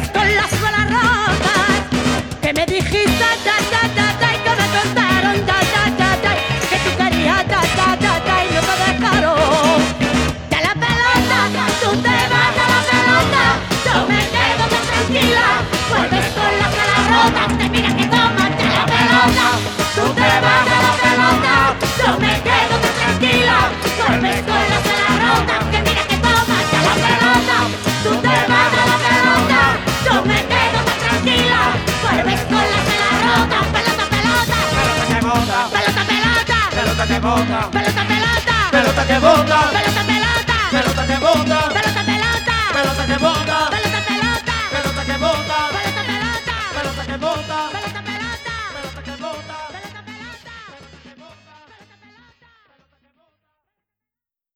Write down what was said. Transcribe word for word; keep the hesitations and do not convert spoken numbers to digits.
vuelves con las balas rotas. Que me dijiste ta ta ta ta y que me contaron ta ta ta ta que tú querías ta ta ta ta y no te dejaron. De la pelota, tú te vas a la pelota, yo me quedo tan tranquila. Vuelves con las balas rotas, te mira que tomas de la pelota. Tú te vas a la pelota, yo me quedo tan tranquila. Vuelves con las balas rotas, que mira que tomas de la pelota. Tú te vas a la pelota, yo me quedo tan tranquila. Vuelves con las balas rotas, pelota, pelota. Pelota que bota, Pelota, pelota. pelota que bota, Pelota, pelota. pelota que bota, Pelota, pelota. pelota que bota.